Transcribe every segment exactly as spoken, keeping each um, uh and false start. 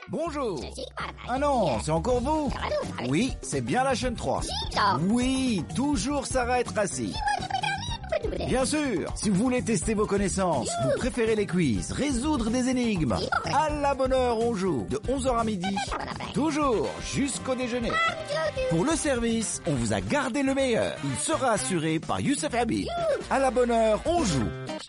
Bonjour. Ah non, c'est encore vous? Oui, c'est bien la chaîne trois. Oui, toujours Sarah et Tracy. Bien sûr, si vous voulez tester vos connaissances, vous préférez les quiz, résoudre des énigmes, à la bonne heure on joue, de onze heures à midi, toujours jusqu'au déjeuner. Pour le service, on vous a gardé le meilleur. Il sera assuré par Youssef Habib. À la bonne heure, on joue.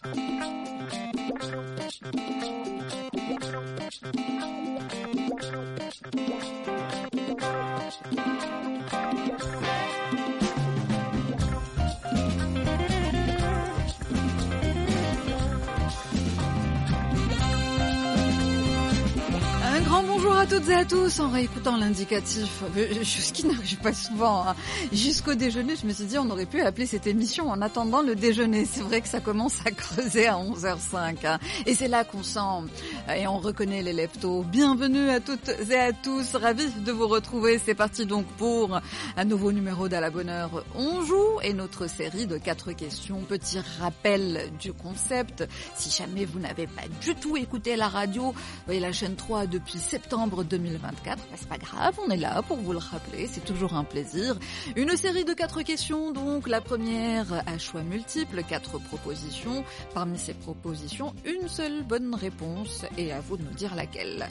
Bonjour à toutes et à tous, en réécoutant l'indicatif, ce qui n'arrive pas souvent, hein. Jusqu'au déjeuner, je me suis dit on aurait pu appeler cette émission en attendant le déjeuner. C'est vrai que ça commence à creuser à onze heures cinq, hein. Et c'est là qu'on sent et on reconnaît les leptos. Bienvenue à toutes et à tous, ravis de vous retrouver. C'est parti donc pour un nouveau numéro d'À la bonne heure. On joue et notre série de quatre questions. Petit rappel du concept, si jamais vous n'avez pas du tout écouté la radio, vous voyez la chaîne trois depuis septembre deux mille vingt-quatre, bah, c'est pas grave, on est là pour vous le rappeler, c'est toujours un plaisir. Une série de quatre questions, donc la première à choix multiple, quatre propositions. Parmi ces propositions, une seule bonne réponse et à vous de nous dire laquelle.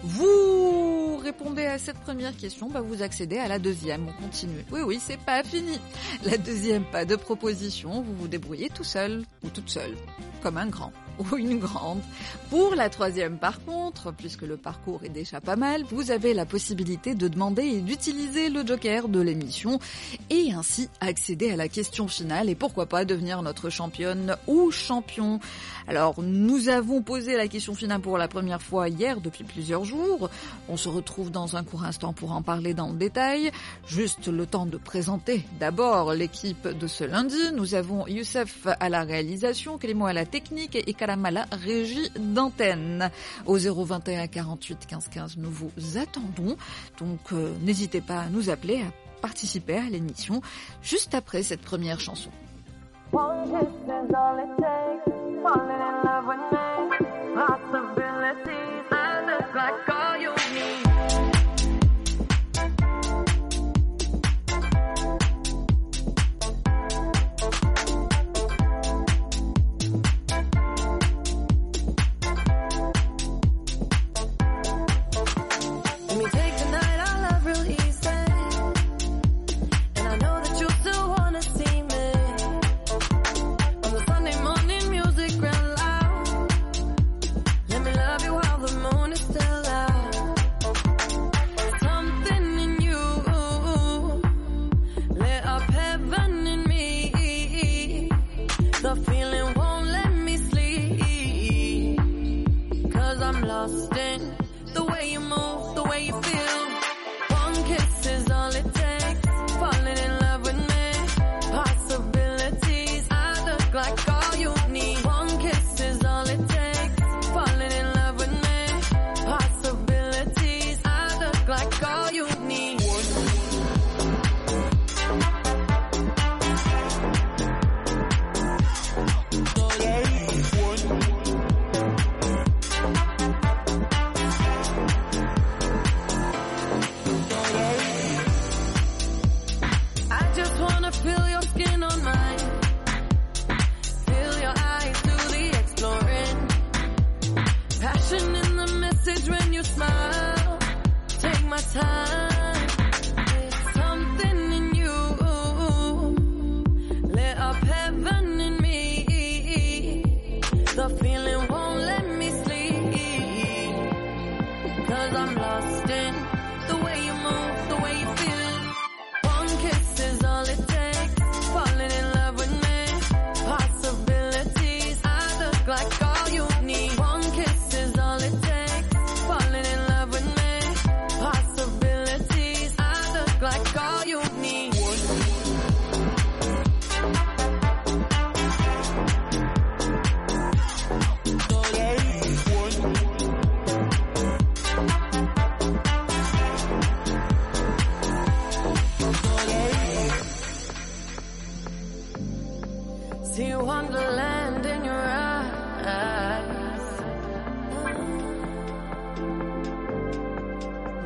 Vous répondez à cette première question, bah vous accédez à la deuxième, on continue. Oui, oui, c'est pas fini. La deuxième, pas de proposition, vous vous débrouillez tout seul ou toute seule, comme un grand ou une grande. Pour la troisième, par contre, puisque le parcours est déjà pas mal, vous avez la possibilité de demander et d'utiliser le joker de l'émission et ainsi accéder à la question finale et pourquoi pas devenir notre championne ou champion. Alors, nous avons posé la question finale pour la première fois hier depuis plusieurs jours. On se retrouve dans un court instant pour en parler dans le détail. Juste le temps de présenter d'abord l'équipe de ce lundi. Nous avons Youssef à la réalisation, Clément à la technique et Kalam à la régie d'antenne. Au zéro vingt et un quarante-huit quinze quinze, nous vous attendons. Donc, euh, n'hésitez pas à nous appeler, à participer à l'émission juste après cette première chanson. One kiss is all it takes, falling in love with me, possibilities, I look like all you need.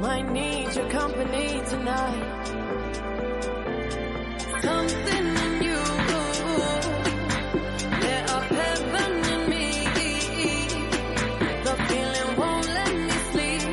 might need your company tonight. Something in you lit up heaven in me. The feeling won't let me sleep,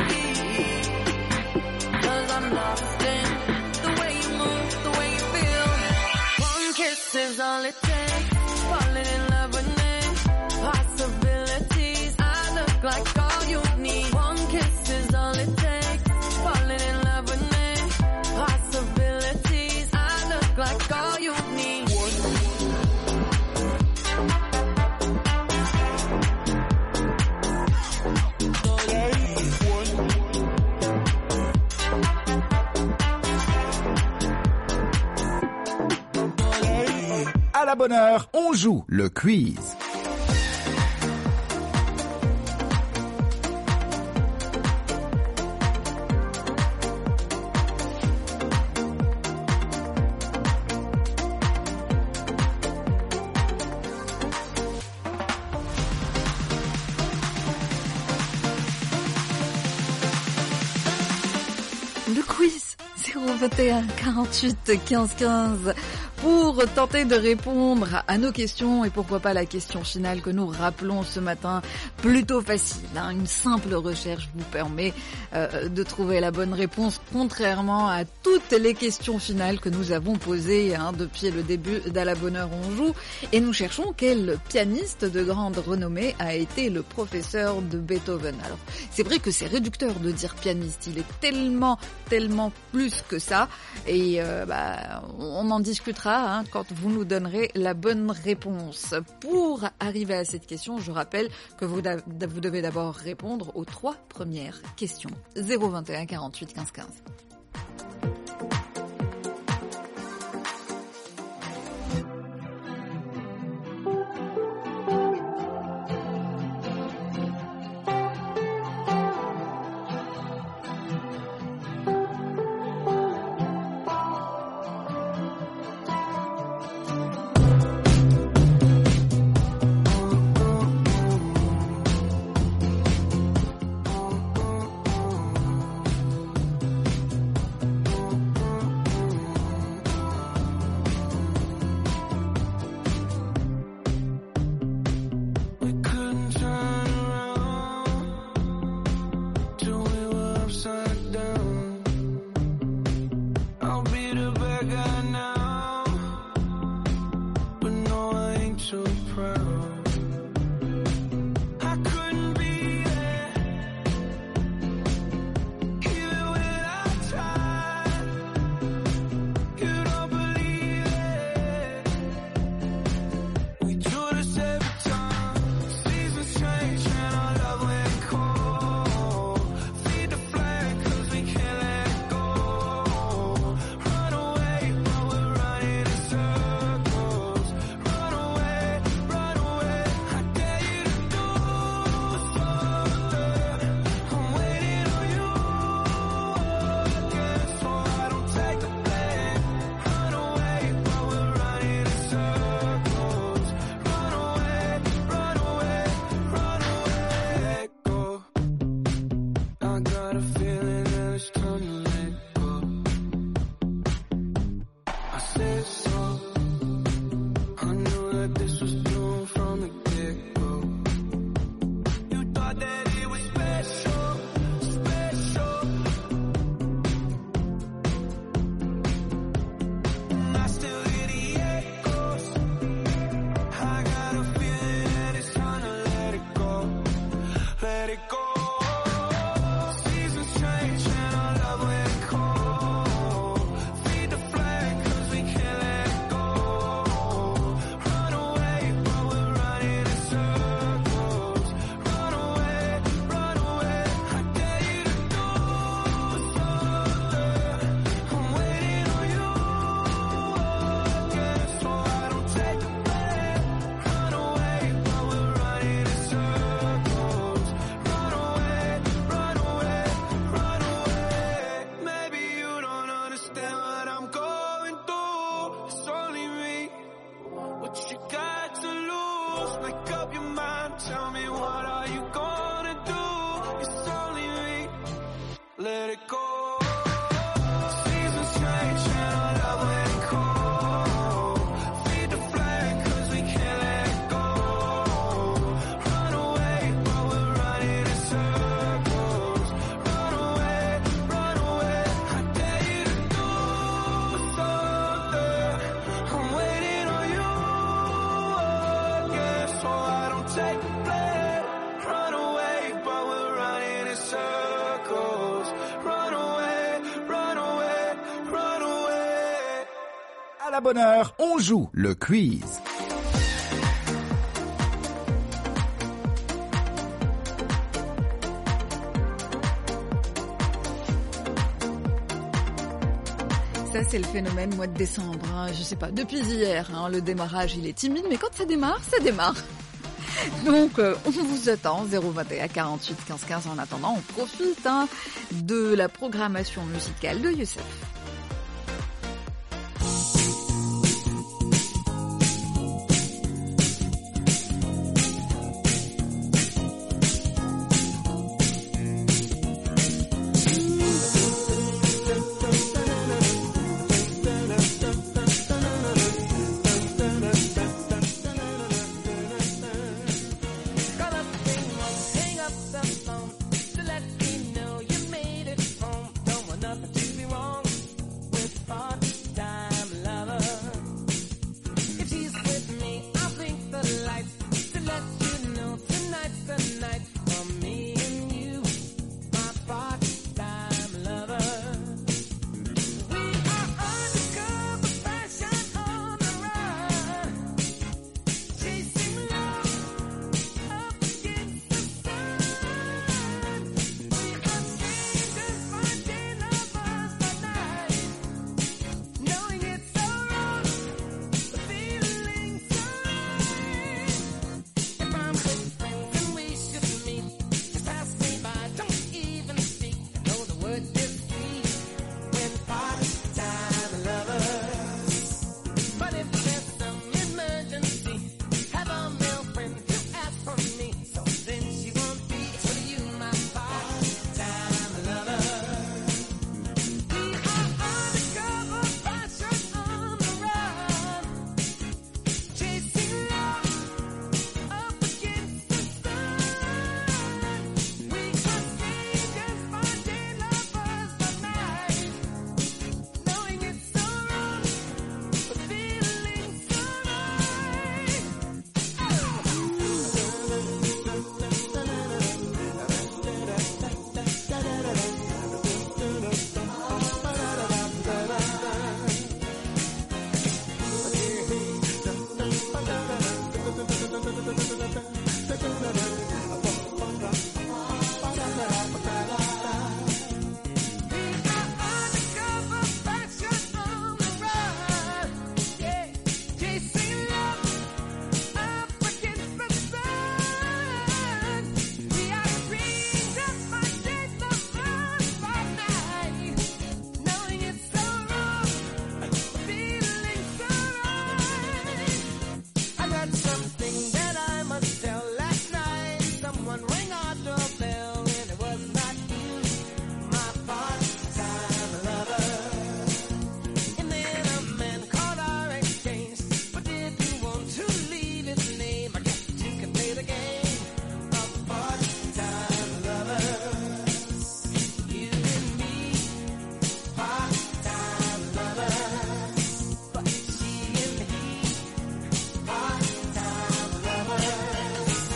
'cause I'm lost in the way you move, the way you feel. One kiss is all it takes, falling in love with me. Possibilities, I look like all you need. One kiss is all it takes, falling in love with me. Possibilities, I look like all you need. À la bonne heure, on joue le quiz. Le quiz zéro vingt et un quarante-huit quinze quinze pour tenter de répondre à nos questions et pourquoi pas la question finale que nous rappelons ce matin, plutôt facile, hein, une simple recherche vous permet euh, de trouver la bonne réponse, contrairement à toutes les questions finales que nous avons posées hein, depuis le début d'À la bonne heure on joue, et nous cherchons quel pianiste de grande renommée a été le professeur de Beethoven. Alors c'est vrai que c'est réducteur de dire pianiste, il est tellement tellement plus que ça, et euh, bah, on en discutera Hein, quand vous nous donnerez la bonne réponse. Pour arriver à cette question, je rappelle que vous, vous devez d'abord répondre aux trois premières questions. zéro vingt et un quarante-huit quinze quinze. let it go. Seasons change and our love letting go. Feed the flame cause we can't let it go. Run away but we're running in circles. Run away, run away, I dare you to do something. I'm waiting on you again so I don't take the blame. Run away but we're running in circles. Run away, run away, run away. À la bonne heure, on joue le quiz. Ça, c'est le phénomène mois de décembre. Hein. Je sais pas, depuis hier, hein, le démarrage, il est timide, mais quand ça démarre, ça démarre. Donc, euh, on vous attend, zéro vingt et un quarante-huit quinze quinze. En attendant, on profite hein, de la programmation musicale de Youssef. Call up the ring, hang up the phone to let me know you made it home. Don't want nothing to be wrong with part-time lover. If she's with me, I'll blink the lights to let you know tonight's the night for me and you, my part-time lover. We are undercover fashion on the run, chasing love up against the sun. We are strangers finding lovers by night, knowing it's so wrong, but feeling so right. If I'm with friends and we should meet, just pass me by, don't even speak. I know the word is sweet when part-time lovers. But if there's some emergency, have a male friend who asks for me. So then she won't be for you, my part-time lover. We are undercover fashion on the run, chasing love up against the sun. We are strangers finding lovers by night, knowing it's so wrong, but feeling so right. We are undercover fashion on the run, yeah, chasing love up against the sun. We are strangers finding lovers by night, knowing it's so wrong, feeling so right. I got something that I must tell. Last night, someone rang our doorbell, and it was not you, my part-time lover. And then a man called our exchange, but didn't want to leave his name. I guess you can play the game of part-time lovers. You and me, part-time lovers. But she and he, part-time lovers.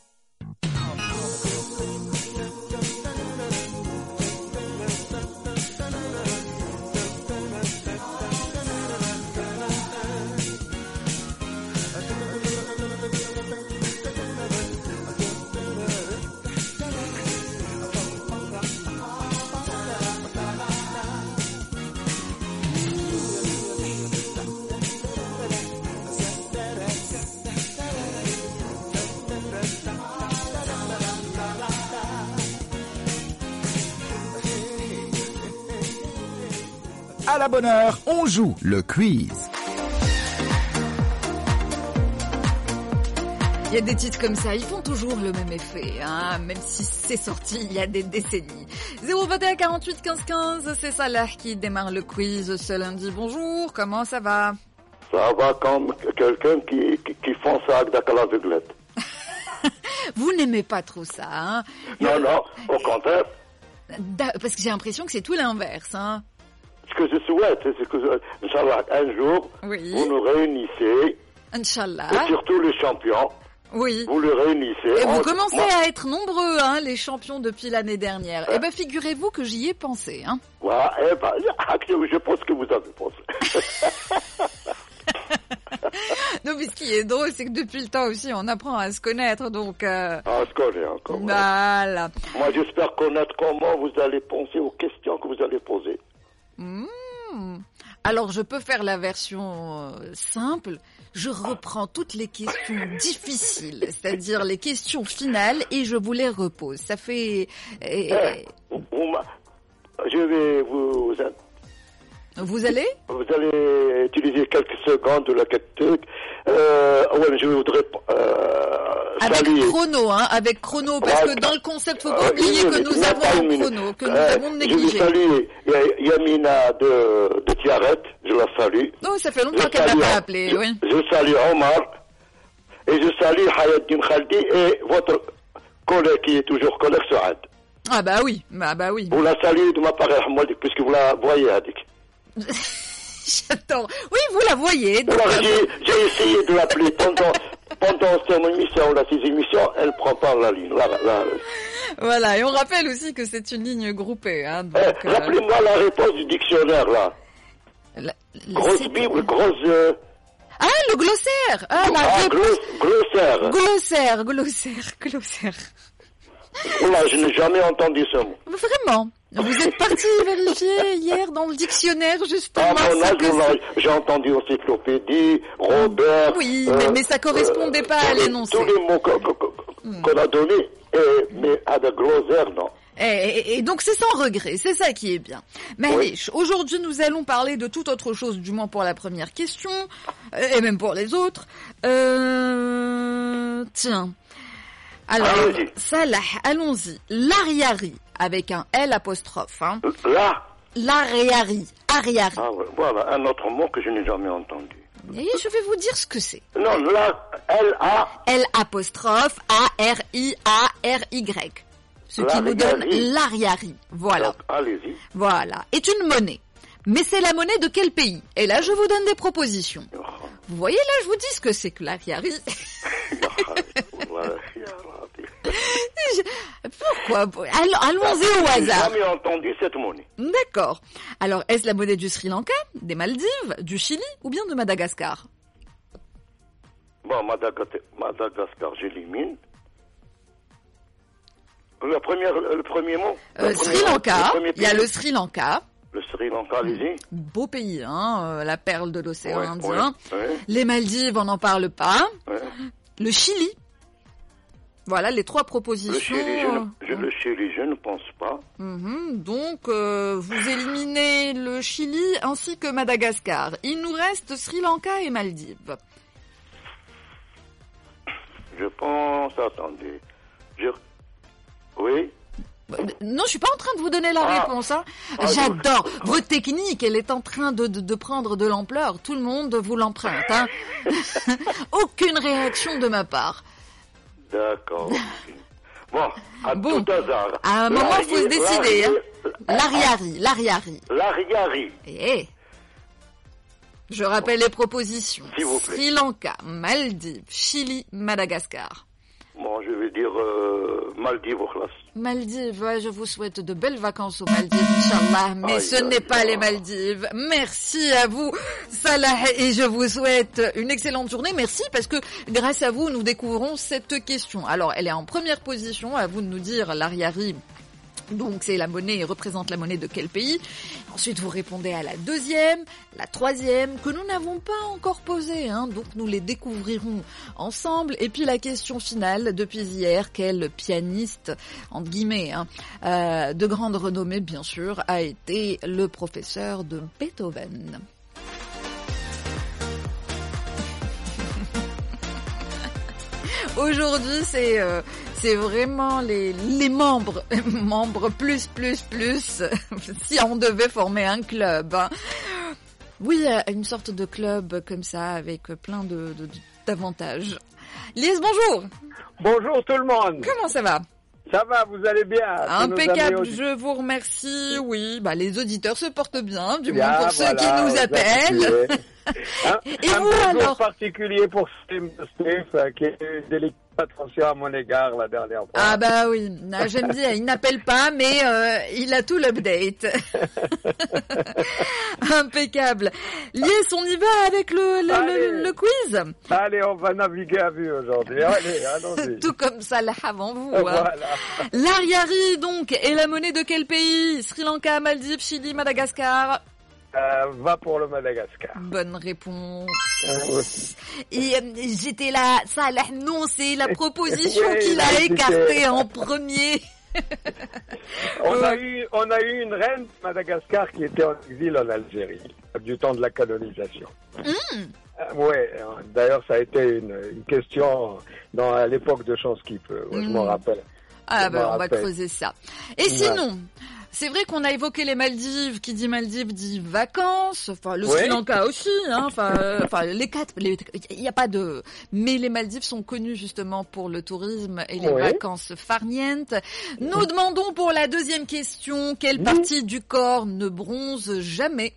À la bonne heure, on joue le quiz. y a des titres comme ça, ils font toujours le même effet, hein, même si c'est sorti il y a des décennies. zéro vingt et un quarante-huit quinze quinze, c'est Salah qui démarre le quiz ce lundi. Bonjour, comment ça va? Ça va comme quelqu'un qui, qui, qui fonce avec la l'aveuglette. Vous n'aimez pas trop ça, hein? Non, non, au contraire. Da- Parce que j'ai l'impression que c'est tout l'inverse, hein. Ce que je souhaite, c'est que, Inch'Allah, un jour, Oui. vous nous réunissez, Inch'Allah. et surtout les champions, Oui. vous les réunissez. Et vous On- commencez moi- à être nombreux, hein, les champions depuis l'année dernière. Eh ben, figurez-vous que j'y ai pensé, hein. Voilà, eh ben, je pense que vous avez pensé. Non, mais ce qui est drôle, c'est que depuis le temps aussi, on apprend à se connaître, donc... Euh... Ah, on se connaît encore. ouais. Voilà. Moi, j'espère connaître comment vous allez penser aux questions que vous allez poser. Mmh. Alors, je peux faire la version euh, simple. Je reprends toutes les questions difficiles, c'est-à-dire les questions finales, et je vous les repose. Ça fait... Eh, eh, vous- vous m'a- je vais vous... Vous allez Vous allez utiliser quelques secondes de la question. Euh, ouais, je voudrais euh, Avec saluer. chrono, hein, avec chrono, parce Ouais, que dans le concept, faut pas Euh, oublier une que minute, nous même avons pas une un minute. chrono, que nous Euh, avons Je négligé. vais saluer Ya- Yamina de, de Tiaret, je la salue. Oh, ça fait Je longtemps qu'elle salue- n'a pas appelé, je, oui. je salue Omar, et je salue Hayaddin Khaldi et votre collègue qui est toujours collègue Souad. Ah bah oui, bah, bah oui. Vous la saluez de ma part, Ahmed, puisque vous la voyez, Hadik. J'attends. Oui, vous la voyez. donc, Alors, euh, j'ai, j'ai essayé de l'appeler pendant, pendant son émission, là, ses émissions, elle prend pas la ligne. Là, là. Voilà, et on rappelle aussi que c'est une ligne groupée. Hein, donc, Eh, euh, rappelez-moi la réponse du dictionnaire, là. la- la- Grosse c'est- Bible, grosse... Euh, Ah, le glossaire. Ah, la ah, réponse. glos- glossaire. Glossaire, glossaire, glossaire. Oula, je n'ai jamais entendu ce mot. Vraiment. Vous êtes parti vérifier hier dans le dictionnaire, justement. À mon ce âge, que on c'est. a- j'ai entendu encyclopédie, Robert... Oui, mais- mais ça correspondait pas à tous les- l'énoncé. Tous les mots qu'on, qu'on- qu'on a donnés, et- mais à de glossaire, non. Et, et- et donc c'est sans regret, c'est ça qui est bien. Mais Oui. allez, aujourd'hui nous allons parler de toute autre chose, du moins pour la première question, euh, et même pour les autres. Euh... Tiens. Alors, Allez-y. Salah, allons-y. L'Ariari, avec un L apostrophe. Hein. Là, L'Ariari, Ariari. ah, ouais, voilà, un autre mot que je n'ai jamais entendu. Et je vais vous dire ce que c'est. Non, là, L A... L apostrophe A-R-I-A-R-Y. Ce qui nous donne L'Ariari. l'Ariari. Voilà. Donc, allez-y. Voilà. Est une monnaie. Mais c'est la monnaie de quel pays? Et là, je vous donne des propositions. Vous voyez, là, je vous dis ce que c'est que l'Ariari. Pourquoi? Allons- Allons-y au Je n'ai hasard. jamais entendu cette monnaie. D'accord. Alors, est-ce la monnaie du Sri Lanka, des Maldives, du Chili ou bien de Madagascar? Bon, Madagascar, Madagascar j'élimine. Le premier, le premier mot Euh, le Sri premier- Lanka, le premier il y a pays. le Sri Lanka, Le Sri Lanka, allez-y. beau pays, hein, euh, la perle de l'océan Ouais, Indien. ouais, ouais, Les Maldives, on n'en parle pas. ouais. Le Chili. Voilà les trois Le propositions. Chili, je ne, je, le Chili, je ne pense pas. Mhm, donc, euh, vous éliminez le Chili ainsi que Madagascar. Il nous reste Sri Lanka et Maldives. Je pense, attendez. Je... Oui. Euh, Non, je suis pas en train de vous donner la Ah. réponse. Hein. Ah, J'adore. Votre technique, elle est en train de, de, de prendre de l'ampleur. Tout le monde vous l'emprunte. Hein. Aucune réaction de ma part. D'accord. Bon, à Bon. tout hasard. À un moment, il faut se décider. Hein. L'Ariari, l'Ariari. L'Ariari. Eh. Je rappelle les propositions. S'il vous plaît. Sri Lanka, Maldives, Chili, Madagascar. Bon, je vais dire euh, Maldives au classe. Maldives, ouais, je vous souhaite de belles vacances aux Maldives, Inch'Allah, mais Aïe, ce aïe, n'est pas aïe. les Maldives. Merci à vous, Salah, et je vous souhaite une excellente journée. Merci parce que grâce à vous, nous découvrons cette question. Alors, elle est en première position, à vous de nous dire, l'Ariari. Donc c'est la monnaie, représente la monnaie de quel pays? Ensuite vous répondez à la deuxième, la troisième, que nous n'avons pas encore posée, hein, donc nous les découvrirons ensemble. Et puis la question finale, depuis hier, quel pianiste, entre guillemets, hein, euh, de grande renommée bien sûr, a été le professeur de Beethoven? Aujourd'hui, c'est euh, c'est vraiment les les membres, membres plus plus plus. Si on devait former un club, hein. Oui, une sorte de club comme ça avec plein de, de d'avantages. Lise, bonjour. Bonjour tout le monde. Comment ça va? Ça va, vous allez bien? Impeccable, je vous remercie. Oui, bah les auditeurs se portent bien, du moins bien, pour voilà, ceux qui nous appellent. un, Et un vous alors? particulier pour Steve qui est délicat. Attention à mon égard la dernière fois. Ah bah oui, ah, j'aime bien, il n'appelle pas, mais euh, il a tout l'update. Impeccable. Lies, on y va avec le, le, le, le quiz. Allez, on va naviguer à vue aujourd'hui. Allez, allons-y. Tout comme ça là avant vous. Voilà. Hein. L'Ariari, donc, est la monnaie de quel pays? Sri Lanka, Maldives, Chili, Madagascar? Euh, va pour le Madagascar. Bonne réponse. Euh, Et euh, j'étais là, ça, là, non, c'est la proposition oui, qu'il a c'était... écartée en premier. on, a eu, on a eu une reine de Madagascar qui était en exil en Algérie, du temps de la colonisation. Mm. Euh, ouais, d'ailleurs, ça a été une, une question dans, à l'époque de Chance qui peut, mm. je m'en rappelle. Ah, je ben, on rappelle. va creuser ça. Et ouais. Sinon, c'est vrai qu'on a évoqué les Maldives. Qui dit Maldives dit vacances. Enfin, le oui. Sri Lanka aussi. Hein. Enfin, euh, enfin, les quatre. Il n'y a pas de. Mais les Maldives sont connues justement pour le tourisme et les oui. vacances farnientes. Nous demandons pour la deuxième question quelle partie du corps ne bronze jamais.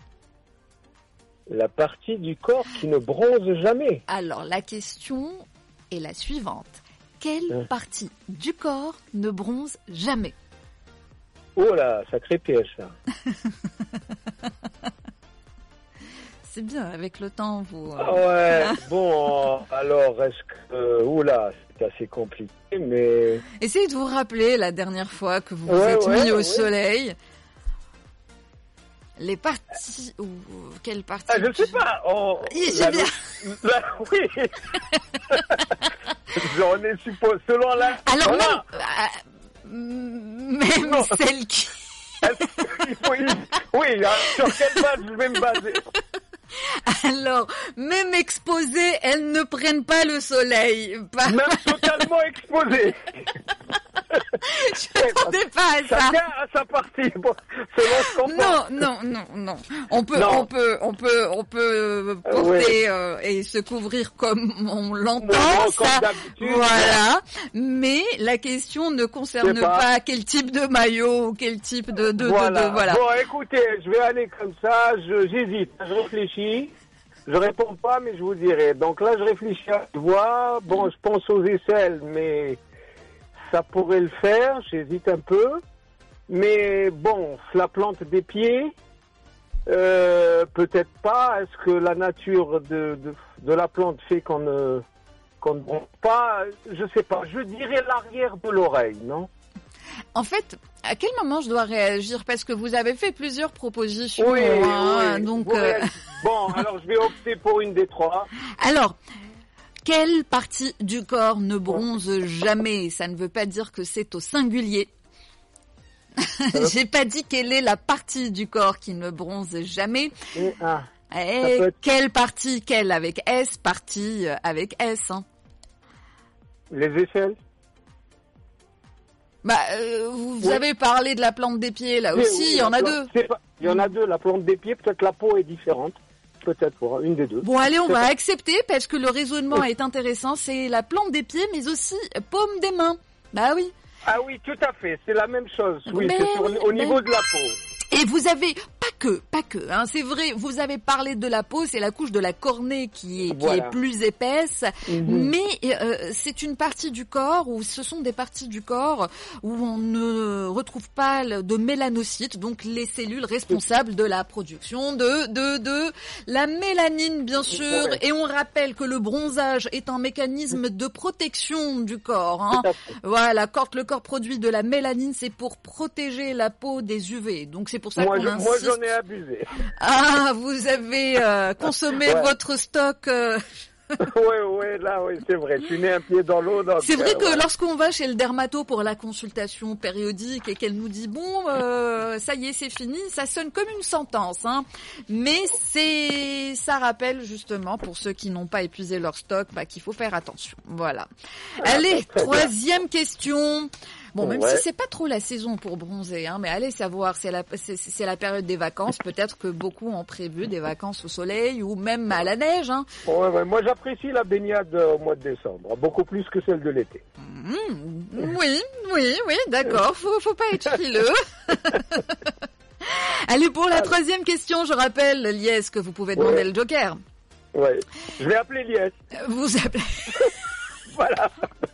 La partie du corps qui ne bronze jamais. Alors la question est la suivante. Quelle hein. partie du corps ne bronze jamais? Oh là, sacré piège, ça. C'est bien, avec le temps, vous... Ah ouais, bon, alors, est-ce que... Euh, oula, c'est assez compliqué, mais... Essayez de vous rappeler la dernière fois que vous vous ouais, êtes ouais, mis au ouais. soleil. Les parties... Ou quelle partie... Ah, je sais pas, on... Oui, c'est bien. La... Oui. J'en ai supposé, selon la... Alors voilà. non, euh, même non. Celle qui... il faut... Oui, hein, sur quelle base je vais me baser? Alors, même exposées, elles ne prennent pas le soleil. Pas... Même totalement exposées. Je ne m'attendais pas à ça. Chacun a sa partie, bon, selon ce qu'on pense. Non, non, non, non. On peut, non. on peut, on peut, on peut porter ouais. euh, et se couvrir comme on l'entend, bon, ça. Voilà. Mais la question ne concerne pas. pas quel type de maillot ou quel type de, de, voilà. de, de voilà. Bon, écoutez, je vais aller comme ça. Je, j'hésite, je réfléchis. Je réponds pas, mais je vous dirai. Donc là, je réfléchis à voix. Bon, je pense aux aisselles, mais ça pourrait le faire. J'hésite un peu. Mais bon, la plante des pieds, euh, peut-être pas. Est-ce que la nature de, de, de la plante fait qu'on ne, qu'on ne bronze pas? Je sais pas. Je dirais l'arrière de l'oreille, non? En fait, à quel moment je dois réagir? Parce que vous avez fait plusieurs propositions. Oui, hein, oui. Donc, euh... bon, alors je vais opter pour une des trois. Alors, quelle partie du corps ne bronze jamais? Ça ne veut pas dire que c'est au singulier. J'ai pas dit quelle est la partie du corps qui ne bronze jamais. Et, ah, Et quelle partie? Quelle avec S? Partie avec S. Hein. Les aisselles. Bah, euh, vous oui. avez parlé de la plante des pieds, là oui, aussi, oui, il y en a plante, deux. Pas, il y en a deux, la plante des pieds, peut-être la peau est différente. Peut-être pour une des deux. Bon, allez, on va accepter, parce que le raisonnement oui. est intéressant. C'est la plante des pieds, mais aussi paume des mains. Bah oui. Ah oui, tout à fait, c'est la même chose. Oui, mais c'est sur, oui, au mais... niveau de la peau. Et vous avez, pas que, pas que, hein, c'est vrai, vous avez parlé de la peau, c'est la couche de la cornée qui est, voilà. qui est plus épaisse, mm-hmm. mais euh, c'est une partie du corps, ou ce sont des parties du corps où on ne retrouve pas de mélanocytes, donc les cellules responsables de la production de, de, de la mélanine, bien sûr, ouais. Et on rappelle que le bronzage est un mécanisme de protection du corps, hein. Voilà, quand le corps produit de la mélanine, c'est pour protéger la peau des U V, donc c'est pour ça moi, qu'on je, insiste. Moi, j'en ai abusé. Ah, vous avez euh, consommé ouais. votre stock. Euh... Ouais, ouais, là, oui, c'est vrai. Je suis né un pied dans l'eau. donc, C'est vrai euh, que voilà. lorsqu'on va chez le dermato pour la consultation périodique et qu'elle nous dit bon, euh, ça y est, c'est fini, ça sonne comme une sentence, hein. Mais c'est, ça rappelle justement pour ceux qui n'ont pas épuisé leur stock, bah, qu'il faut faire attention. Voilà. Allez, très bien. troisième question. Bon, même Ouais. si c'est pas trop la saison pour bronzer, hein, mais allez savoir, c'est la, c'est, c'est la période des vacances. Peut-être que beaucoup ont prévu des vacances au soleil ou même à la neige, hein. Ouais, ouais, moi, j'apprécie la baignade euh, au mois de décembre, beaucoup plus que celle de l'été. Mmh, oui, oui, oui, d'accord. Faut, faut pas être frileux. Allez, pour la troisième question, je rappelle, Lies, que vous pouvez demander Ouais. le joker. Ouais. Je vais appeler Lies. Vous appelez... Voilà.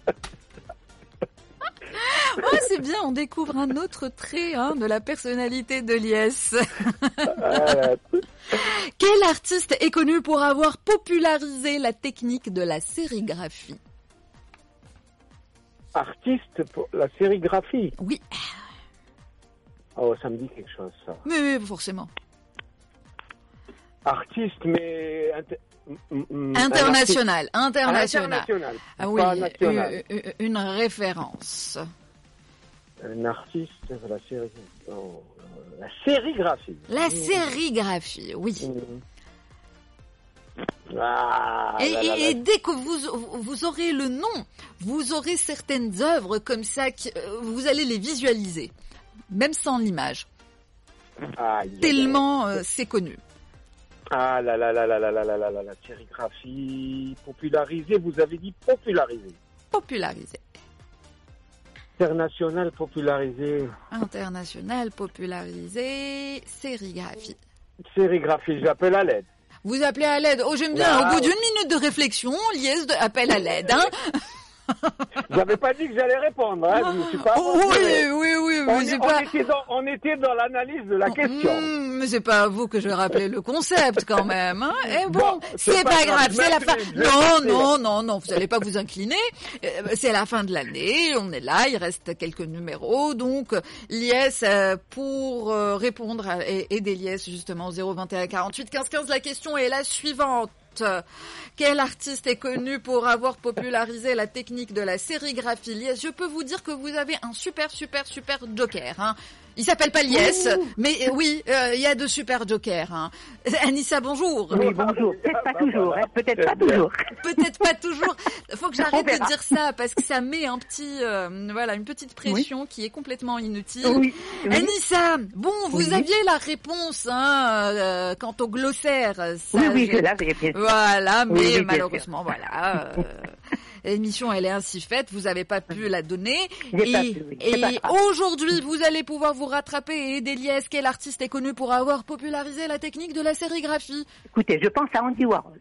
Oh, c'est bien, on découvre un autre trait, hein, de la personnalité de Lies. Voilà. Quel artiste est connu pour avoir popularisé la technique de la sérigraphie? Artiste pour la sérigraphie. Oui, Oh, ça me dit quelque chose, ça. mais forcément. Artiste, mais... inter- mm, mm, International, un artiste- international. international. Ah oui, Pas national. une, une- une référence. Un artiste de la série... oh, euh, la sérigraphie. La Mm. sérigraphie, oui. Mm. Ah, Et, là, là, et- et là. dès que vous, vous aurez le nom, vous aurez certaines œuvres comme ça, qui, euh, vous allez les visualiser, même sans l'image. Aïe, aïe, aïe. Tellement euh, c'est connu. Ah là là là là là là là là là, la sérigraphie popularisée, vous avez dit popularisée. Popularisé. International popularisé. International, popularisé, sérigraphie. Sérigraphie, j'appelle à l'aide. Vous appelez à l'aide. Oh, j'aime bien. Ah, Au bout ouais. d'une minute de réflexion, Lies de- appelle à l'aide. Hein. J'avais pas dit que j'allais répondre, hein, je me suis pas Oh, oui, aventuré. oui, oui, On, mais est- c'est on pas... était dans, on était dans l'analyse de la question. Mmh, mais c'est pas à vous que je vais rappeler le concept quand même. Hein. Et bon, Bon, c'est c'est pas, pas grave, grave, c'est la je fin. vais- je vais Non, passer. non, non, non, vous allez pas vous incliner. Euh, C'est la fin de l'année, on est là, il reste quelques numéros. Donc, Lies, euh, pour euh, répondre à, et aider Lies justement au zéro vingt et un quarante-huit quinze quinze, la question est la suivante. Quel artiste est connu pour avoir popularisé la technique de la sérigraphie? Lies, je peux vous dire que vous avez un super, super, super joker. Hein. Il s'appelle pas Lies, mais euh, oui, euh, il y a de super jokers. Hein. Anissa, bonjour. Oui, bonjour. Peut-être pas toujours, hein. Peut-être pas toujours. Peut-être pas toujours. Faut que j'arrête On verra. de dire ça parce que ça met un petit, euh, voilà, une petite pression qui est complètement inutile. Oui. oui. Anissa, bon, vous Oui. aviez la réponse hein, euh, quant au glossaire. Ça, Oui, oui, j'ai- je l'avais bien. Voilà, mais Oui, oui, bien malheureusement, voilà. euh, L'émission, elle est ainsi faite, vous n'avez pas pu la donner. J'ai Et, pas pu, oui. C'est pas et grave. aujourd'hui, vous allez pouvoir vous rattraper et aider Lies. Quel artiste est connu pour avoir popularisé la technique de la sérigraphie? Écoutez, je pense à Andy Warhol.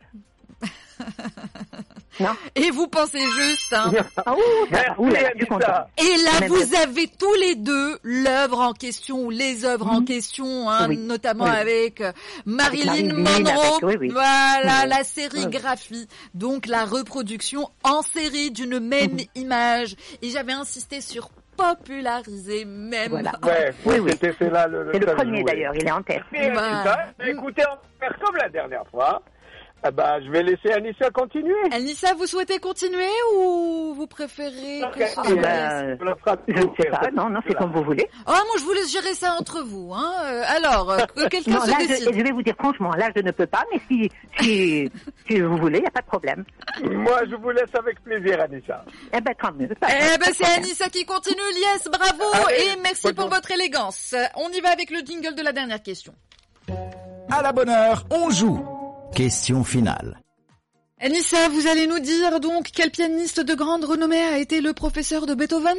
Non? Et vous pensez juste, hein. Ah, ouh, ça va. Merci, Ouh là là, je suis Anissa. contente. Et là, Même vous bien. avez tous les deux l'œuvre en question ou les œuvres en question, hein, Oui. notamment Oui. avec euh, Marilyn Marilyn, Monroe. avec- oui, oui. Voilà, Oui. la sérigraphie, donc la reproduction en série d'une même image. Et j'avais insisté sur populariser même. Voilà. Ouais, Oui, oui, oui. c'était c'est là le, le C'est le seul premier jouet. d'ailleurs, il est en terre. Et Bah. Anissa, écoutez, on va faire comme la dernière fois. Ah bah, je vais laisser Anissa continuer. Anissa, vous souhaitez continuer ou vous préférez que ce Ah, soit... ben, on la fera Je ne sais pas, non, non, c'est comme vous voulez. Oh, moi je vous laisse gérer ça entre vous. Hein. Euh, alors, euh, que quelqu'un Non, se là, je, décide. je vais vous dire franchement, là, je ne peux pas, mais si, si, si vous voulez, il n'y a pas de problème. Moi, je vous laisse avec plaisir, Anissa. Eh ben, tant mieux. Pas- Eh pas ben de c'est problème. Anissa qui continue, Lies, bravo Allez, et merci bonne pour journée. votre élégance. On y va avec le jingle de la dernière question. À la bonne heure, on joue. Question finale. Anissa, vous allez nous dire donc quel pianiste de grande renommée a été le professeur de Beethoven?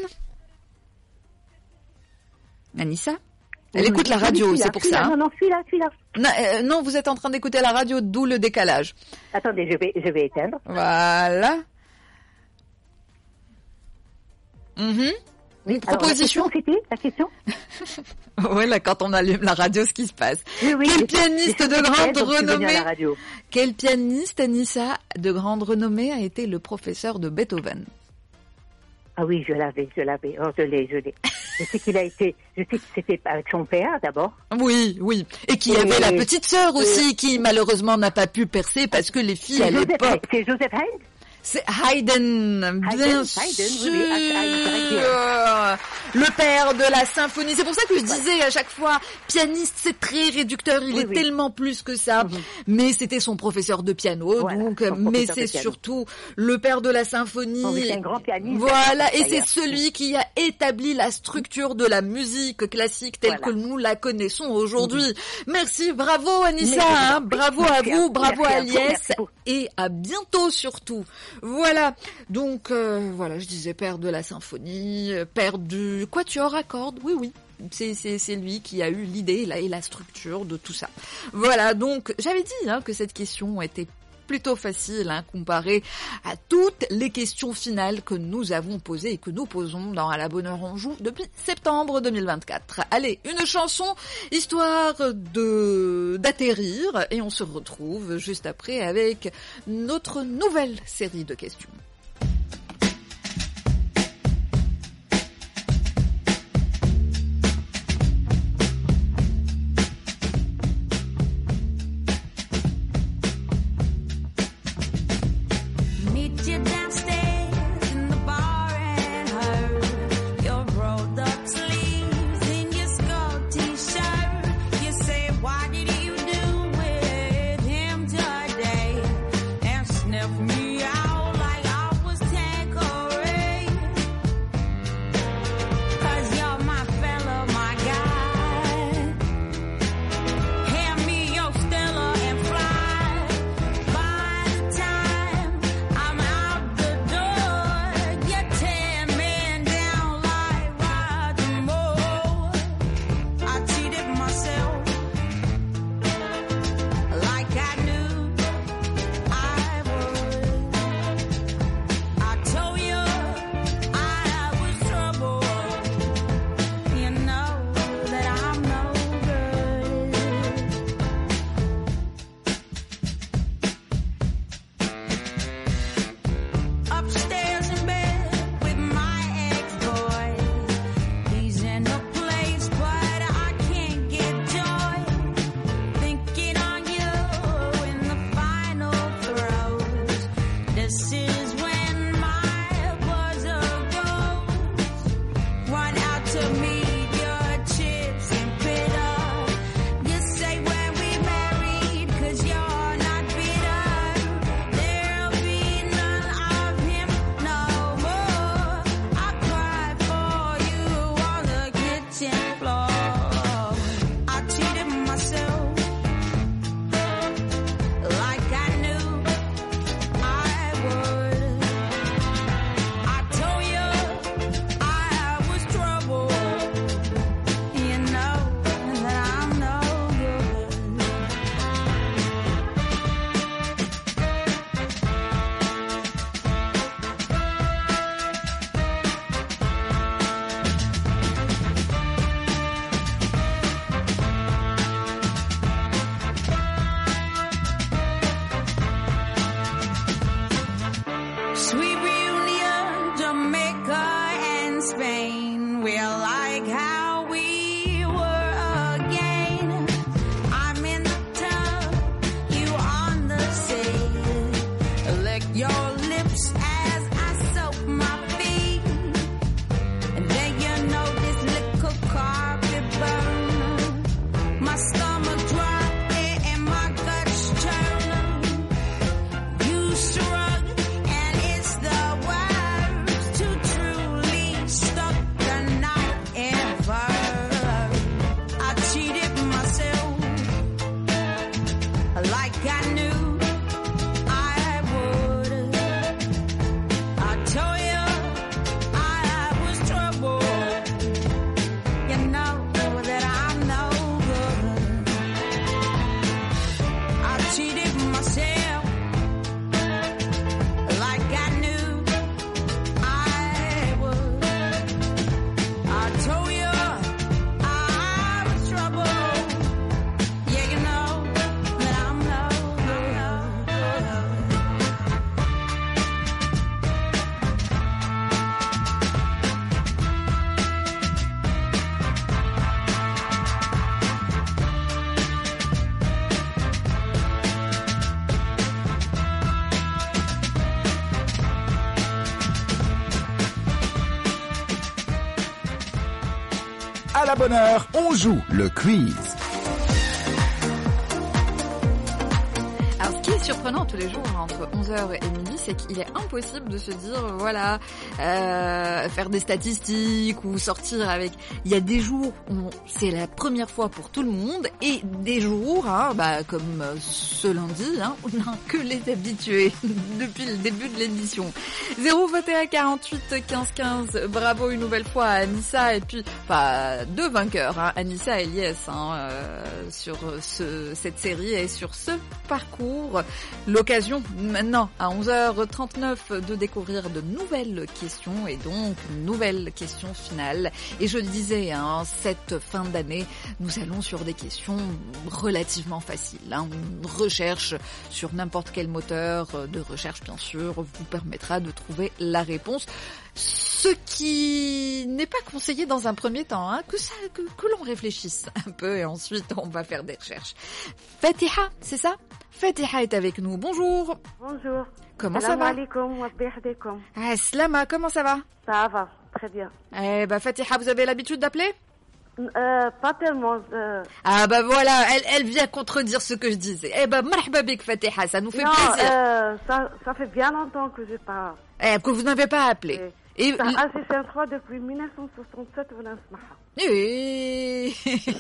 Anissa? Elle Oui, écoute la oui, radio, celui-là, c'est pour celui-là, ça. hein. Non, non, celui-là, celui-là. Non, euh, non, vous êtes en train d'écouter la radio, d'où le décalage. Attendez, je vais, je vais éteindre. Voilà. Mhm. Oui, Proposition. alors, la question, c'était la question. Voilà, quand on allume la radio, ce qui se passe. Oui, oui, Quel j'ai- pianiste j'ai de fait grande donc je suis venue à renommée la radio. Quel pianiste, Anissa, de grande renommée a été le professeur de Beethoven? Ah oui, je l'avais, je l'avais. Oh, je l'ai, je l'ai. Je sais qu'il a été, je sais que c'était avec son père d'abord. Oui, oui. Et qu'il y Et- avait la petite sœur aussi qui malheureusement n'a pas pu percer parce que les filles C'est à Joseph, l'époque... c'est Joseph Haydn. C'est Haydn, bien Haydn, sûr. Haydn, oui, oui, Haydn, Le père de la symphonie. C'est pour ça que je disais à chaque fois, pianiste, c'est très réducteur. Il Oui, est oui. tellement plus que ça. Mhm. Mais c'était son professeur de piano. Voilà, donc, son mais professeur c'est de piano. surtout le père de la symphonie. Oh, oui, c'est un grand pianiste. Voilà. Et c'est D'ailleurs. celui qui a établi la structure de la musique classique telle Voilà. que nous la connaissons aujourd'hui. Merci. Bravo, Anissa. Mais je vous en hein. prie. Bravo à Merci à vous. vous. Bravo Merci à à vous. Lies. Merci beaucoup. Et à bientôt surtout. Voilà. Donc euh, voilà, je disais père de la symphonie, euh, père du quatuor à cordes. Oui, oui. C'est, c'est, c'est lui qui a eu l'idée là, et la structure de tout ça. Voilà, donc j'avais dit hein, que cette question était plutôt facile hein, comparée à toutes les questions finales que nous avons posées et que nous posons dans À la bonne heure on joue depuis septembre deux mille vingt-quatre. Allez, une chanson histoire de d'atterrir et on se retrouve juste après avec notre nouvelle série de questions. Meet you downstairs in the bar and her. Your rolled up sleeves in your skull t-shirt. You say, what did you do with him today? And sniff me out like I la bonne heure, on joue le quiz. Alors, ce qui est surprenant tous les jours entre onze heures et midi, c'est qu'il est impossible de se dire, voilà, euh, faire des statistiques ou sortir avec... Il y a des jours où c'est la première fois pour tout le monde et des jours, hein, bah, comme ce lundi, hein, on n'a que les habitués depuis le début de l'émission. zéro vingt et un quarante-huit quinze quinze, bravo une nouvelle fois à Anissa et puis, enfin, deux vainqueurs, hein, Anissa et Eliès, hein, euh, sur ce, cette série et sur ce parcours. L'occasion maintenant à onze heures trente-neuf de découvrir de nouvelles questions et donc une nouvelle question finale. Et je le disais, hein, cette fin d'année, nous allons sur des questions relativement faciles. Hein. Une recherche sur n'importe quel moteur de recherche, bien sûr, vous permettra de trouver la réponse. Ce qui n'est pas conseillé dans un premier temps, hein, que ça, que, que l'on réfléchisse un peu et ensuite on va faire des recherches. Fatiha, c'est ça? Fatiha est avec nous. Bonjour. Bonjour. Comment ça va? Salam alaikum wa bihamdikum. Ah, Slama, comment ça va? Ça va, très bien. Eh ben, Fatiha, vous avez l'habitude d'appeler? Euh, pas tellement. Euh... Ah bah voilà, elle, elle vient contredire ce que je disais. Eh ben, marhaba bik Fatiha, ça nous fait non, plaisir. Euh, ça, ça fait bien longtemps que j'ai pas... Eh, que vous n'avez pas appelé. Et, et ça a C C trois depuis mille neuf cent soixante-sept, vous n'avez et...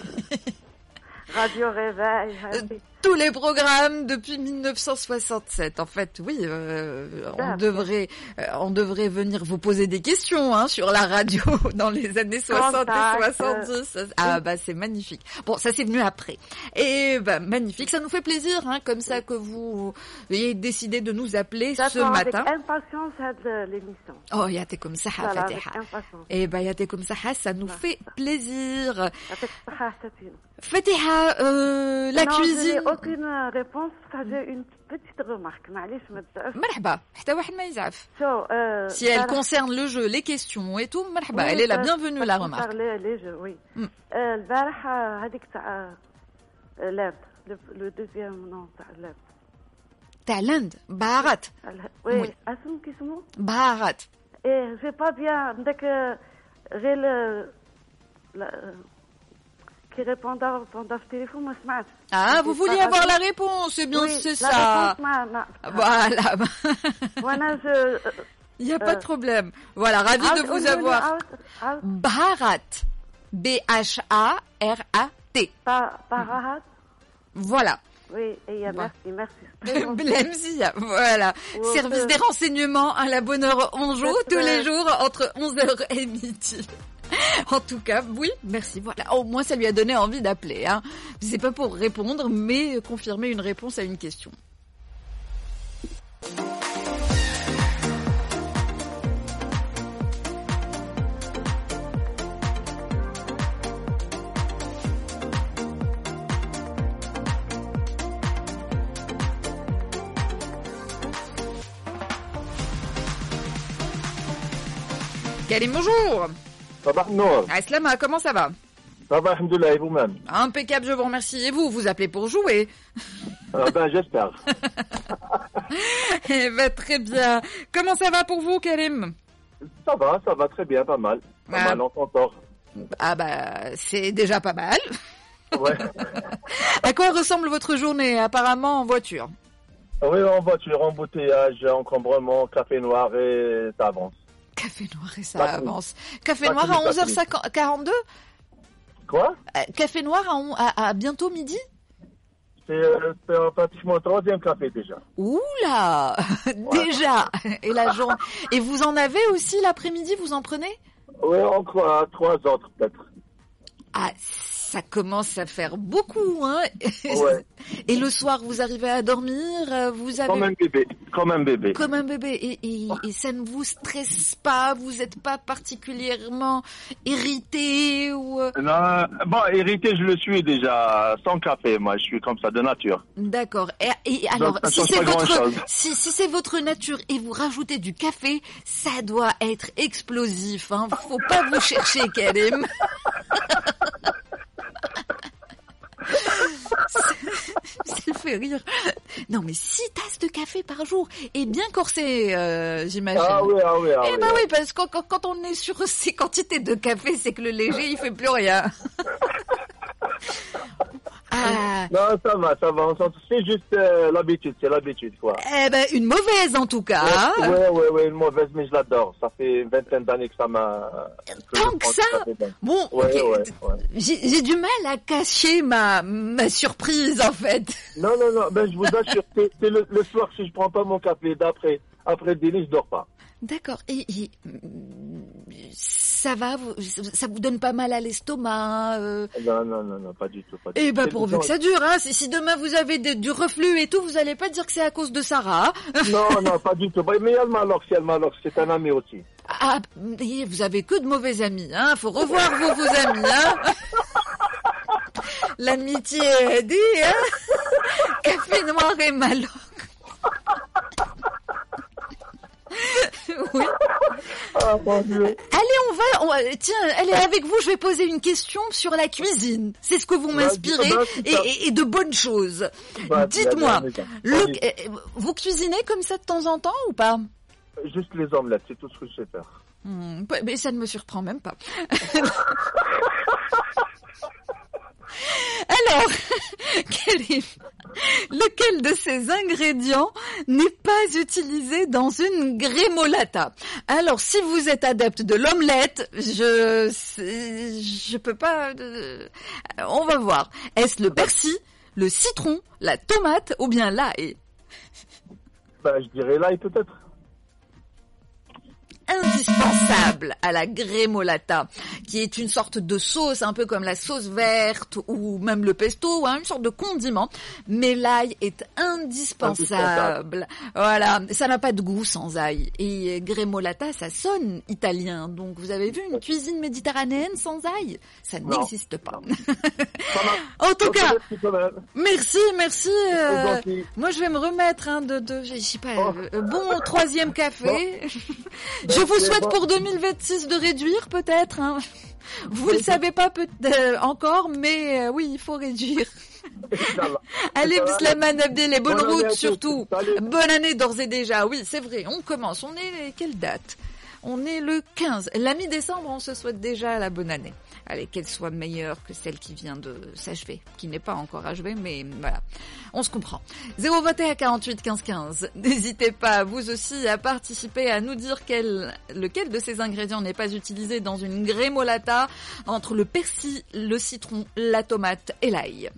Radio Réveil. Happy. Tous les programmes depuis mille neuf cent soixante-sept. En fait, oui, euh, on devrait, euh, on devrait venir vous poser des questions hein, sur la radio dans les années soixante et soixante-dix. Euh, ah bah c'est magnifique. Bon, ça c'est venu après. Et bah magnifique, ça nous fait plaisir, hein, comme ça que vous ayez décidé de nous appeler ce matin. Avec impatience à l'émission. Oh, yaté comme ça, Fatiha. Et bah yaté comme ça, ça nous fait plaisir. Fatiha, euh, la non, cuisine. aucune réponse, j'ai une petite remarque. Marhaba, حتى واحد ما يزعف. So, euh, si elle concerne le jeu, les questions et tout, marhaba, oui, elle est la bienvenue, la remarque. Parler les jeux, oui. البارح هذيك تاع l'Inde, le deuxième nom تاع l'Inde. تاع l'Inde, Bharat. Oui, اسم كيسمو؟ Bharat. Et j'ai pas bien داك غير qui répondait pendant le téléphone, moi, je Ah, vous vouliez avoir la réponse, c'est bien, oui, c'est la ça. Réponse, ma, ma, voilà. Voilà, je... Il n'y a euh, pas de problème. Voilà, ravi out, de vous out, avoir. Out, out. Bharat. B H A R A T. Bharat. Voilà. Oui, et euh, merci, merci. Blemzia, voilà. Oh, Service euh... des renseignements à la bonne heure, on joue tous euh... les jours entre onze heures et midi. En tout cas, oui, merci. Voilà, au moins ça lui a donné envie d'appeler. Hein. C'est pas pour répondre, mais confirmer une réponse à une question. Karim, bonjour. Sabah Nour. Aslama, comment ça va? Ça va, alhamdoulilah, et vous-même? Impeccable, je vous remercie. Et vous, vous appelez pour jouer? euh, Ben, j'espère. Eh ben, très bien. Comment ça va pour vous, Karim? Ça va, ça va très bien, pas mal. Pas ah. mal, on s'entend. Ah bah, c'est déjà pas mal. Ouais. À quoi ressemble votre journée? Apparemment en voiture. Oui, en voiture, embouteillage, encombrement, café noir et ça avance. Café noir et ça Pas avance. Café Pas noir à onze heures quarante-deux? Quoi? euh, Café noir à, on, à, à bientôt midi? C'est euh, pratiquement le troisième café déjà. Oula. Ouais. Déjà. Et la journée. Et vous en avez aussi l'après-midi, vous en prenez? Oui, encore trois autres peut-être. Ah, ça commence à faire beaucoup, hein. Ouais. Et le soir, vous arrivez à dormir, vous avez... Comme un bébé, comme un bébé. Comme un bébé. Et, et, et ça ne vous stresse pas, vous n'êtes pas particulièrement irrité ou... Non, bon, irrité, je le suis déjà sans café, moi, je suis comme ça, de nature. D'accord. Et, et alors, Donc, si c'est votre, si, si c'est votre nature et vous rajoutez du café, ça doit être explosif, hein. Faut pas vous chercher, Karim. Ça me fait rire. Non, mais six tasses de café par jour. Et bien corsé, euh, j'imagine. Ah oui, ah oui, ah Eh oui. ben oui, parce que quand, quand on est sur ces quantités de café, c'est que le léger, il fait plus rien. Ah, Non, ça va, ça va. on s'en- C'est juste euh, l'habitude, c'est l'habitude, quoi. eh ben, une mauvaise en tout cas. hein. Ouais, ouais, ouais, une mauvaise, mais je l'adore. Ça fait une vingtaine d'années que ça m'a... que Tant je que prends ça du café blanc. Bon, Ouais, ok. ouais, ouais. J'ai, j'ai du mal à cacher ma, ma surprise en fait. Non, non, non, ben je vous assure, c'est c'est le, le soir, si je prends pas mon café d'après, après le dîner, je dors pas. D'accord. Et, et, ça va, vous, ça vous donne pas mal à l'estomac euh... Non, non, non, non, pas du tout. Pas du Eh tout. ben C'est pourvu du que ça dure, hein. Si, si demain vous avez des- du reflux et tout, vous allez pas dire que c'est à cause de Sarah. hein. Non, non, pas du tout. Bah, mais il y a le Malox, il y a le Malox, c'est un ami aussi. Ah, et vous avez que de mauvais amis, hein. Faut revoir vos, vos amis, hein. L'amitié est dit, hein. Café noir et Malox. Oui. Ah, mon Dieu. Allez, on va, on va- tiens, allez, avec vous, je vais poser une question sur la cuisine. C'est ce que vous m'inspirez bah, et, et- et de bonnes choses. Bah, Dites-moi, bien, bien, le- bien. euh, vous cuisinez comme ça de temps en temps ou pas? Juste les omelettes, c'est tout ce que je sais faire. Hmm, mais ça ne me surprend même pas. Alors, quel est, lequel de ces ingrédients n'est pas utilisé dans une grémolata? Alors, si vous êtes adepte de l'omelette, je, c'est- je peux pas, euh, on va voir. Est-ce le persil, le citron, la tomate ou bien l'ail? Bah, je dirais là, et peut-être. Indispensable à la grémolata, qui est une sorte de sauce, un peu comme la sauce verte ou même le pesto, hein, une sorte de condiment. Mais l'ail est indispensable. Voilà, ça n'a pas de goût sans ail. Et grémolata, ça sonne italien. Donc vous avez vu une cuisine méditerranéenne sans ail? Ça Non. n'existe pas. Ça marche. En tout cas, Merci quand même. merci, merci. euh, C'est gentil. moi, je vais me remettre hein, de, de, je sais pas, Oh. euh, bon troisième café. Je vous Merci, souhaite bon. pour deux mille vingt-six de réduire peut-être. Hein. Vous le savez pas peut euh, encore, mais euh, oui, il faut réduire. Inch'Allah. Allez, Inch'Allah. Bislam Abdel, bonne Bonne année route à tous. surtout. Salut. Bonne année d'ores et déjà. Oui, c'est vrai, on commence. On est quelle date? On est le quinze. La mi-décembre, on se souhaite déjà la bonne année. Allez, qu'elle soit meilleure que celle qui vient de s'achever, qui n'est pas encore achevée, mais voilà, on se comprend. zéro vingt et un quarante-huit quinze quinze. N'hésitez pas, vous aussi, à participer, à nous dire quel, lequel de ces ingrédients n'est pas utilisé dans une grémolata entre le persil, le citron, la tomate et l'ail.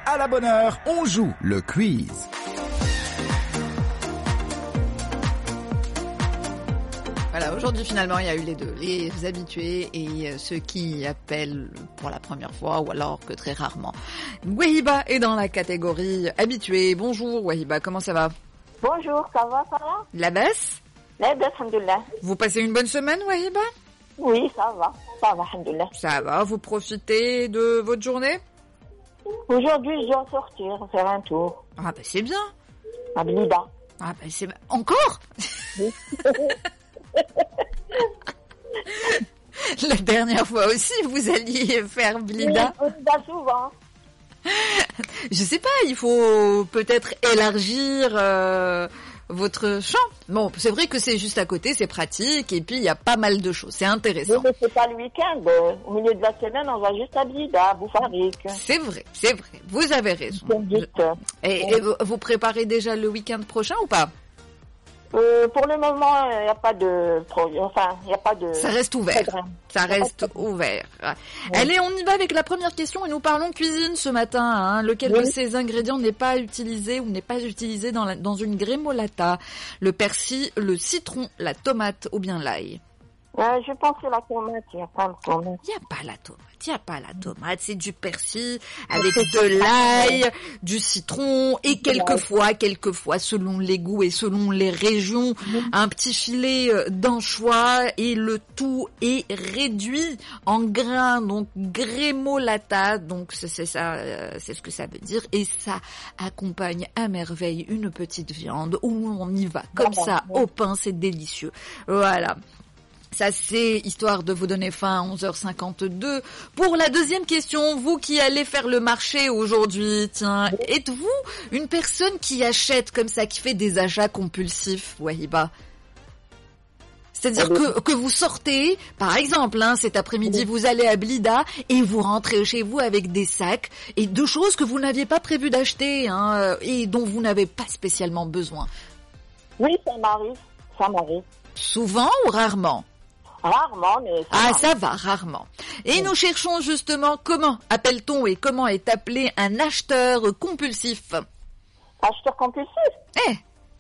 à la bonne heure, on joue le quiz. Voilà, aujourd'hui finalement il y a eu les deux, les habitués et ceux qui appellent pour la première fois ou alors que très rarement. Wahiba est dans la catégorie habitués. Bonjour Wahiba, comment ça va? Bonjour, ça va, ça va? La baisse? La baisse, alhamdoulilah. Vous passez une bonne semaine Wahiba? Oui, ça va, ça va, alhamdoulilah. Ça va, vous profitez de votre journée? Aujourd'hui, je dois sortir, faire un tour. Ah bah c'est bien. À Blida. Ah bah c'est... Encore? Oui. La dernière fois aussi, vous alliez faire Blida. Oui, on y va souvent. Je sais pas, il faut peut-être élargir euh, votre champ. Bon, c'est vrai que c'est juste à côté, c'est pratique, et puis il y a pas mal de choses, c'est intéressant. Oui, mais c'est pas le week-end. Au milieu de la semaine, on va juste à Blida, à Boufarik. C'est vrai, c'est vrai, vous avez raison. Et, et vous, vous préparez déjà le week-end prochain ou pas? Euh, pour le moment, il n'y a pas de, enfin, il n'y a pas de. Ça reste ouvert. Ça reste ouvert. Ouais. Allez, on y va avec la première question et nous parlons cuisine ce matin. Hein. Lequel oui. de ces ingrédients n'est pas utilisé ou n'est pas utilisé dans, la, dans une gremolata? Le persil, le citron, la tomate ou bien l'ail? Euh, je pense que la tomate, il n'y a pas la tomate. Il n'y a pas la tomate, il n'y a pas la tomate, c'est du persil avec de l'ail, du citron et quelquefois, quelquefois, selon les goûts et selon les régions, un petit filet d'anchois et le tout est réduit en grains, donc gremolata, donc c'est, c'est ça, c'est ce que ça veut dire et ça accompagne à merveille une petite viande où on y va comme ça au pain, c'est délicieux. Voilà. Ça, c'est histoire de vous donner faim à onze heures cinquante-deux. Pour la deuxième question, vous qui allez faire le marché aujourd'hui, tiens, êtes-vous une personne qui achète comme ça, qui fait des achats compulsifs, Wahiba? C'est-à-dire que, que vous sortez, par exemple, hein, cet après-midi, vous allez à Blida et vous rentrez chez vous avec des sacs et de choses que vous n'aviez pas prévu d'acheter hein, et dont vous n'avez pas spécialement besoin. Oui, ça m'arrive, ça m'arrive. Souvent ou rarement? Rarement, mais... Ça ah, arrive. ça va, rarement. Et oui. Nous cherchons justement comment appelle-t-on et comment est appelé un acheteur compulsif? Acheteur compulsif? Eh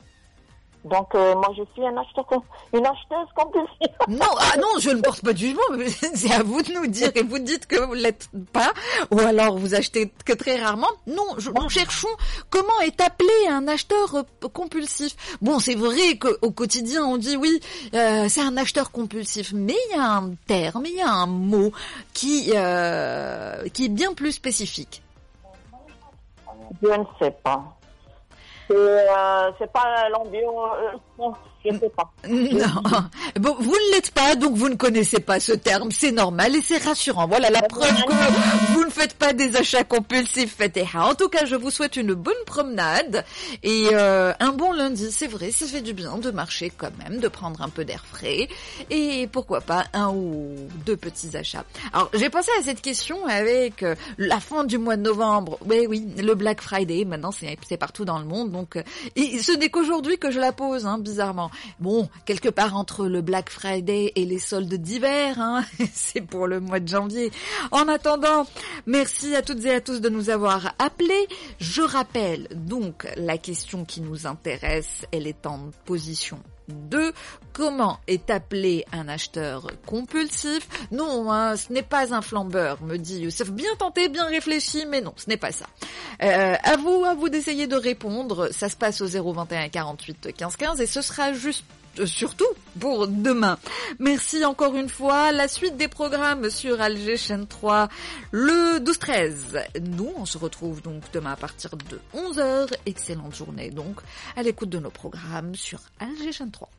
Donc, euh, moi, je suis un acheteur, une acheteuse compulsive. Non, ah non, je ne porte pas de jugement. C'est à vous de nous dire. Et vous dites que vous ne l'êtes pas. Ou alors, vous achetez que très rarement. Non, je, nous cherchons comment est appelé un acheteur compulsif. Bon, c'est vrai qu'au quotidien, on dit oui, euh, c'est un acheteur compulsif. Mais il y a un terme, il y a un mot qui, euh, qui est bien plus spécifique. Je ne sais pas. C'est, euh, c'est pas l'ambiance, euh, non, je sais pas. Non. Bon, vous ne l'êtes pas, donc vous ne connaissez pas ce terme, c'est normal et c'est rassurant. Voilà la preuve que vous ne faites pas des achats compulsifs, Fatiha. En tout cas, je vous souhaite une bonne promenade et euh, un bon lundi. C'est vrai, ça fait du bien de marcher quand même, de prendre un peu d'air frais et pourquoi pas un ou deux petits achats. Alors, j'ai pensé à cette question avec euh, la fin du mois de novembre. Oui, oui, le Black Friday, maintenant c'est, c'est partout dans le monde. Donc, et ce n'est qu'aujourd'hui que je la pose, hein, bizarrement. Bon, quelque part entre le Black Friday et les soldes d'hiver, hein, c'est pour le mois de janvier. En attendant, merci à toutes et à tous de nous avoir appelés. Je rappelle donc la question qui nous intéresse, elle est en position deux. Comment est appelé un acheteur compulsif? Non, hein, ce n'est pas un flambeur, me dit Youssef. Bien tenté, bien réfléchi, mais non, ce n'est pas ça. Euh, à vous, à vous d'essayer de répondre. Ça se passe au zéro vingt et un quarante-huit quinze quinze et ce sera juste surtout pour demain. Merci encore une fois. La suite des programmes sur Alger chaîne trois le douze treize. Nous, on se retrouve donc demain à partir de onze heures. Excellente journée donc à l'écoute de nos programmes sur Alger chaîne trois.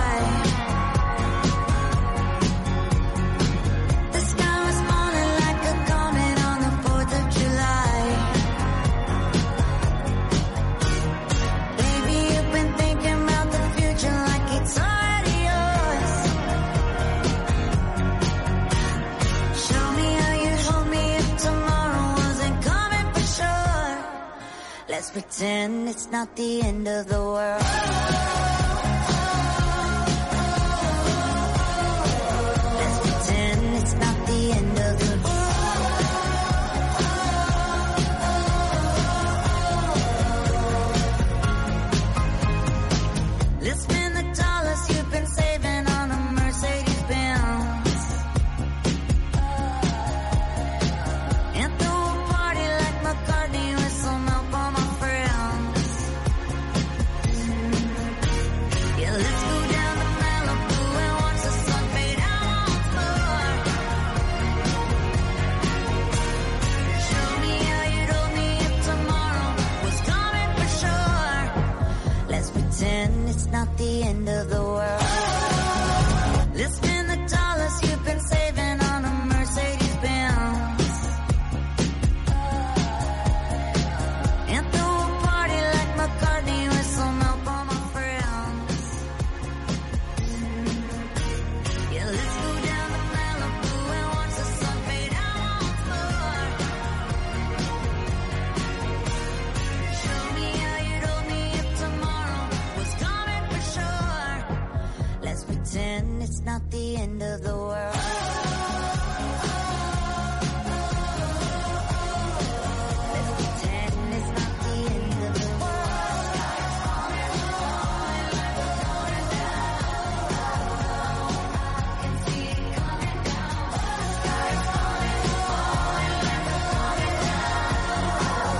Like a pretend it's not the end of the world. Let's pretend it's not the end of the world. Let's spend the dollars you've been saving on a Mercedes Benz. And throw a party like McCartney with some help on my friends. Yeah, let's go down to Malibu and watch the sun fade out on the floor. Show me how you'd hold me if tomorrow was coming for sure. Let's pretend it's not the end of the world. Let's spend the dollars you've been saving on a Mercedes Benz. And throw a party like McCartney with some help on my friends. Yeah, let's go down to Malibu and watch the sun fade out on the floor. Show me how you'd hold me if tomorrow was coming for sure. Let's pretend it's not the end of the world. Let's pretend it's not the end of the world. Can see it coming down. Sky's falling, falling, falling down.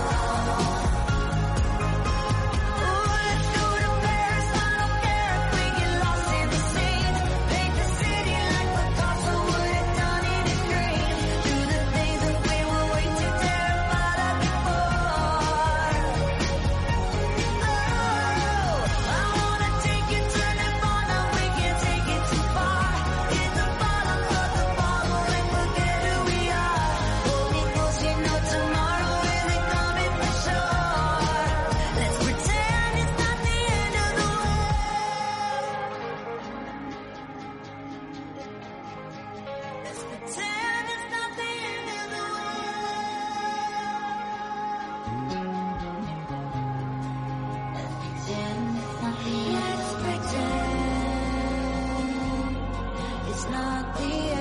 Ooh, let's go to Paris. I don't care if we get lost in the scene. Paint the city like Picasso would have done in his dream. Do the things that we were way too terrified of before. Oh, I wanna take you, turn it on, now we can't take it too far. Hit the bottom of the bottle and forget who we are. Hold me close, you know tomorrow isn't coming for sure. Let's pretend it's not the end of the world. Let's pretend it's not the end of the world. Let's pretend it's not the end. Let's pretend it's not the end.